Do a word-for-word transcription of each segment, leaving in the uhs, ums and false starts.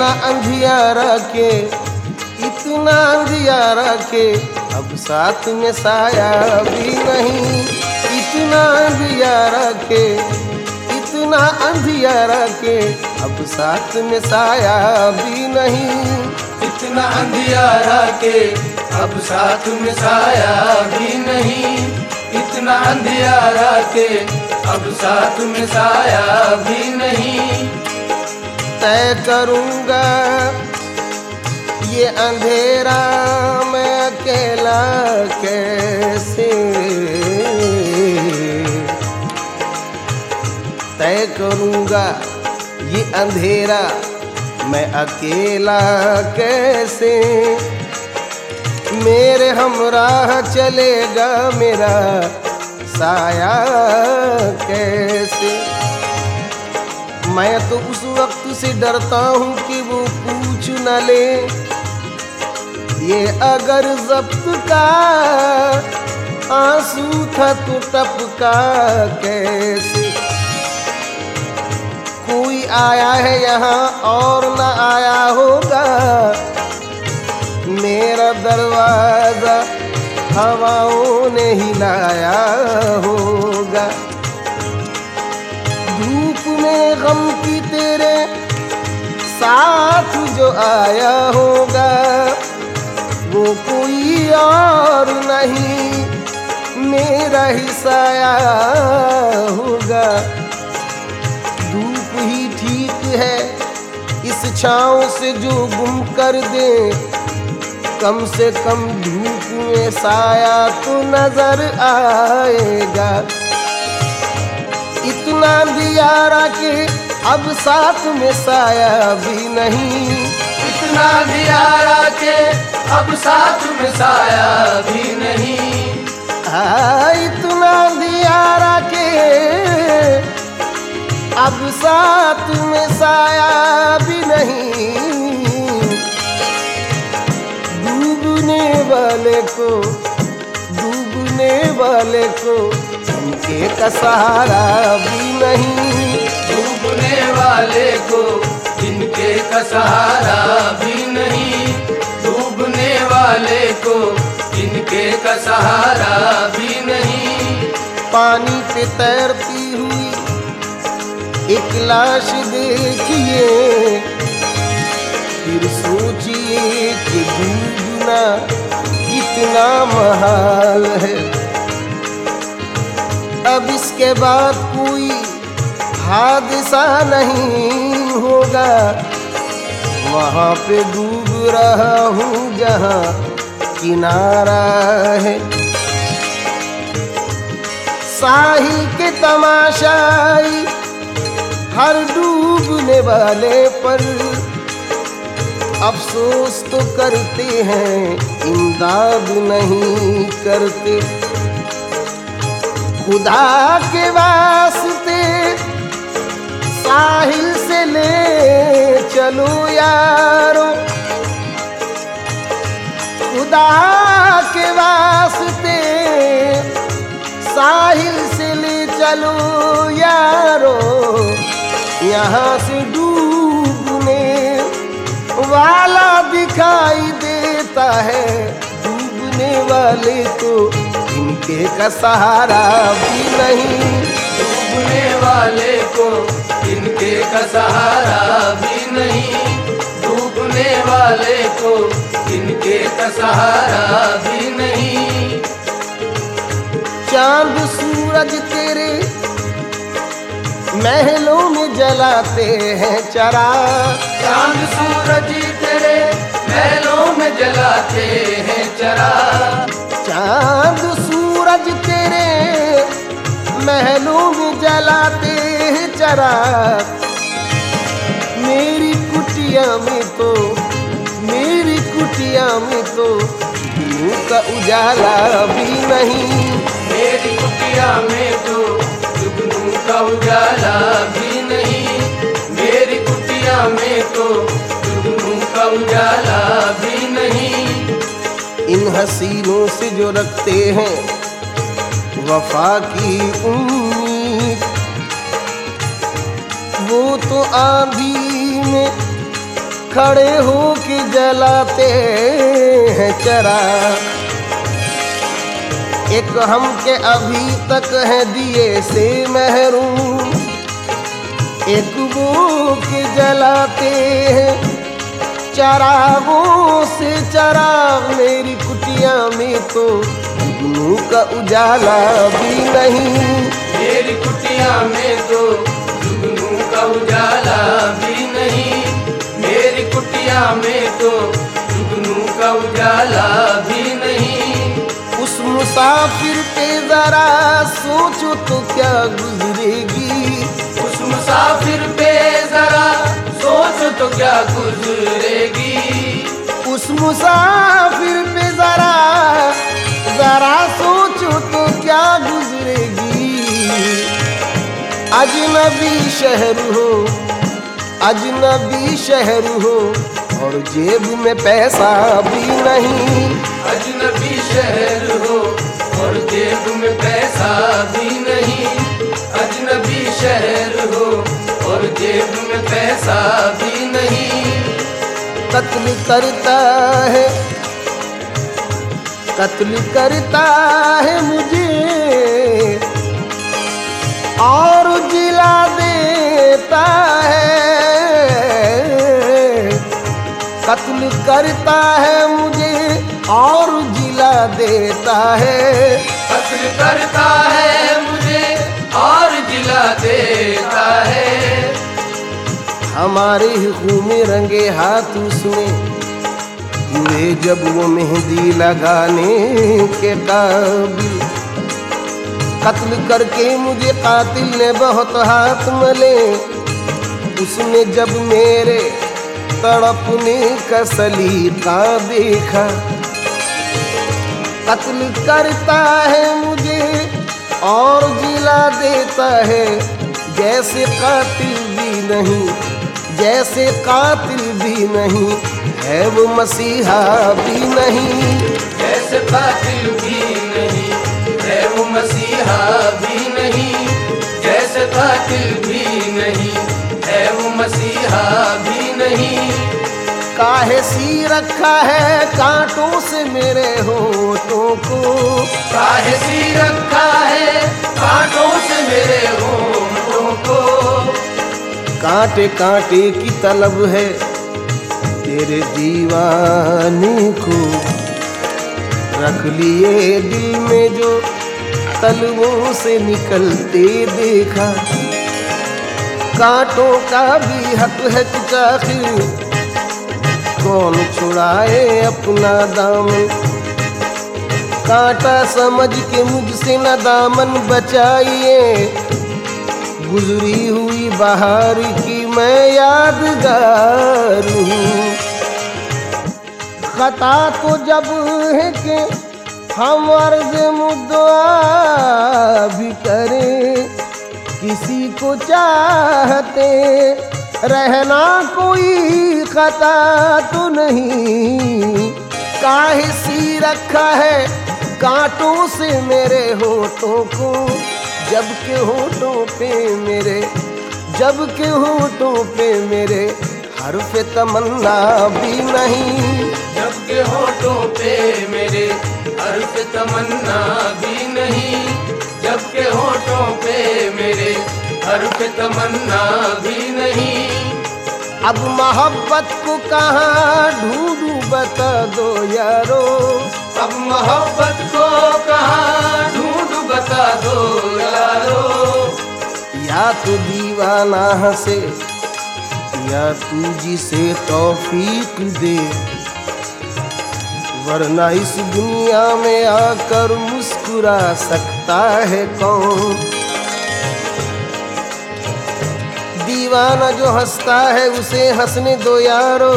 इतना अंधियारा के इतना अंधियारा के अब साथ में साया भी नहीं। इतना अंधियारा के इतना अंधियारा के अब साथ में साया भी नहीं। इतना अंधियारा के अब साथ में साया भी नहीं। इतना अंधियारा के अब साथ में साया भी नहीं। तय करूँगा ये अंधेरा मैं अकेला कैसे। तय करूँगा ये अंधेरा मैं अकेला कैसे। मेरे हमराह चलेगा मेरा साया कैसे। मैं तो उस वक्त से डरता हूँ कि वो पूछ न ले ये अगर ज़ब्त का आंसू था तो टपका कैसे। कोई आया है यहाँ और न आया होगा। मेरा दरवाजा हवाओं ने हिलाया होगा। धूप में गम की तेरे साथ जो आया होगा वो कोई और नहीं मेरा ही साया होगा। धूप ही ठीक है इस छाँव से जो गुम कर दे। कम से कम धूप में साया तो नजर आएगा। इतना अंधियारा के अब साथ में साया भी नहीं। इतना अंधियारा के अब साथ में साया भी नहीं। हाँ इतना अंधियारा के अब साथ में साया भी नहीं। डूबने वाले को डूबने वाले को उनके का सहारा भी नहीं। डूबने वाले को जिनके का सहारा भी नहीं। डूबने वाले को जिनके का सहारा भी नहीं। पानी पे तैरती हुई एक लाश देखिए फिर सोचिए कि डूबना कितना महाल है। अब इसके बाद कोई हादसा नहीं होगा। वहाँ पे डूब रहा हूँ जहाँ किनारा है। साहिल के तमाशाई हर डूबने वाले पर अफसोस तो करते हैं इमदाद नहीं करते। खुदा के वास्ते साहिल से ले चलो यारो। खुदा के वास्ते साहिल से ले चलो यारो। यहाँ से डूबने वाला दिखाई देता है। डूबने वाले को इनके का सहारा भी नहीं। डूबने वाले को इनके का सहारा भी नहीं। डूबने वाले को इनके का सहारा भी नहीं। चांद सूरज तेरे महलों में जलाते हैं चराग। चांद सूरज तेरे महलों में जलाते हैं चराग। चांद सूरज तेरे महलों में जलाते हैं चराग। मेरी कुटिया में तो मेरी कुटिया में तो दिनों का उजाला भी नहीं। मेरी कुटिया में तो जुगनू का उजाला भी नहीं। मेरी कुटिया में तो जुगनू का उजाला भी नहीं। इन हसीनों से जो रखते हैं वफा की उम्मीद वो तो आंधी में खड़े हो के जलाते हैं चराग। एक हम के अभी तक है दिए से महरूम, एक वो के जलाते हैं चरागों से चराग। मेरी कुटिया में तो जुगनू का उजाला भी नहीं, मेरी कुटिया में तो जुगनू का उजाला भी नहीं, मेरी कुटिया में तो जुगनू का उजाला भी नहीं। उस मुसाफिर पे जरा सोचो तो क्या गुजरेगी, उस मुसाफिर पे जरा सोचो तो क्या गुजरेगी, उस मुसाफिर पे जरा जरा सोचो तो क्या गुजरेगी। अजनबी शहर हो, अजनबी शहर हो और जेब में पैसा भी नहीं, अजनबी शहर हो और जेब में पैसा भी नहीं, अजनबी शहर हो और जेब में पैसा भी नहीं। कत्ल करता है, कत्ल करता है मुझे और जिला देता है, कत्ल करता है मुझे और जिला देता है, कत्ल करता है मुझे और जिला देता है। हमारे ही खून में रंगे हाथ उसने हुए जब वो मेहंदी लगाने के काबिल। कत्ल करके मुझे कातिल ने बहुत हाथ मले, उसने जब मेरे तड़पने का सलीका देखा। कत्ल करता है मुझे और जिला देता है, जैसे कातिल भी नहीं, जैसे कातिल भी नहीं है वो मसीहा भी नहीं, जैसे कातिल भी नहीं है वो मसीहा भी नहीं, जैसे कातिल भी नहीं है वो मसीहा भी नहीं। काहे सी रखा है कांटों से मेरे होठों को, काहे सी रखा है कांटों से मेरे होठों को। कांटे कांटे की तलब है तेरे दीवाने को, रख लिए दिल में जो तलवों से निकलते देखा। कांटों का भी हक है कुछ आखिर, कौन छुड़ाए अपना दामन। कांटा समझ के मुझसे न दामन बचाइए, गुजरी हुई बहार की मैं यादगार हूँ। खता तो जब है कि हम अर्ज़ मुद्दआ भी करें, किसी को चाहते रहना कोई खता तो नहीं। काहे सी रखा है कांटों से मेरे होठों को, जब के होठों पे मेरे, जब के होठों पे मेरे हर्फ तमन्ना भी नहीं, जब के होठों पे मेरे हर्फ तमन्ना भी नहीं, जब के होठों पे मेरे हर्फ तमन्ना भी नहीं। अब मोहब्बत को कहाँ ढूंढूं बता दो यारो, अब मोहब्बत को कहाँ ढूंढूं बता दो यारो। या तो दीवाना हंसे या तू जिसे तौफीक दे, वरना इस दुनिया में आकर मुस्कुरा सकता है कौन। दीवाना जो हंसता है उसे हंसने दो यारो,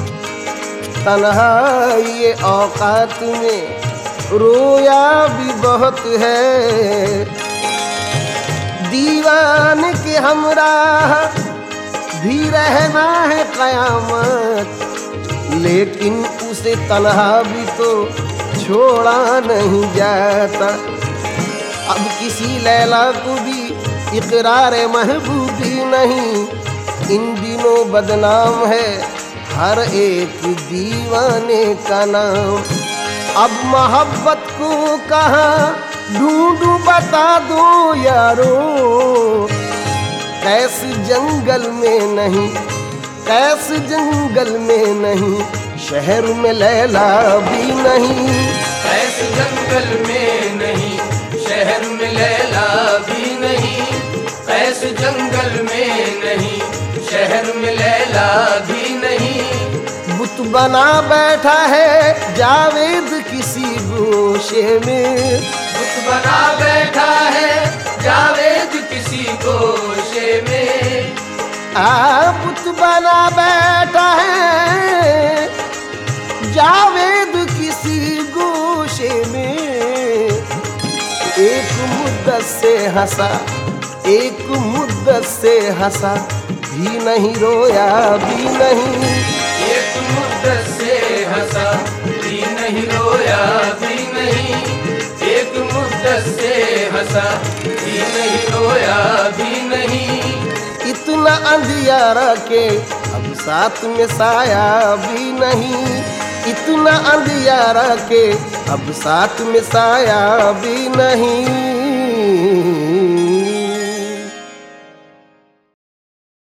तन्हाई ये औकात में रोया भी बहुत है। दीवान के हमराह भी रहना है कयामत, लेकिन उसे तन्हा भी तो छोड़ा नहीं जाता। अब किसी लैला को भी इकरार महबूबी नहीं, इन दिनों बदनाम है हर एक दीवाने का नाम। अब मोहब्बत को कहाँ ढूंढूं बता दो यारो, कैस जंगल में नहीं, कैस जंगल में नहीं, शहर में लैला भी नहीं। कैस जंगल में नहीं, शहर में लैला भी नहीं। कैस जंगल में नहीं, शहर में लैला भी नहीं। बुत बना बैठा है जावेद किसी गोशे में, बुत बना बैठा है जावेद किसी गोशे में। आ बुत बना बैठा है जावेद किसी गोशे में। एक मुद्दत से हंसा, एक मुद्दत से हंसा भी नहीं, रोया भी नहीं। एक मुद्दत से हंसा भी नहीं, रोया भी नहीं। एक मुद्दत से हंसा भी नहीं, रोया भी नहीं। इतना अंधियारा के अब साथ में साया भी नहीं, इतना अंधियारा के अब साथ में साया भी नहीं।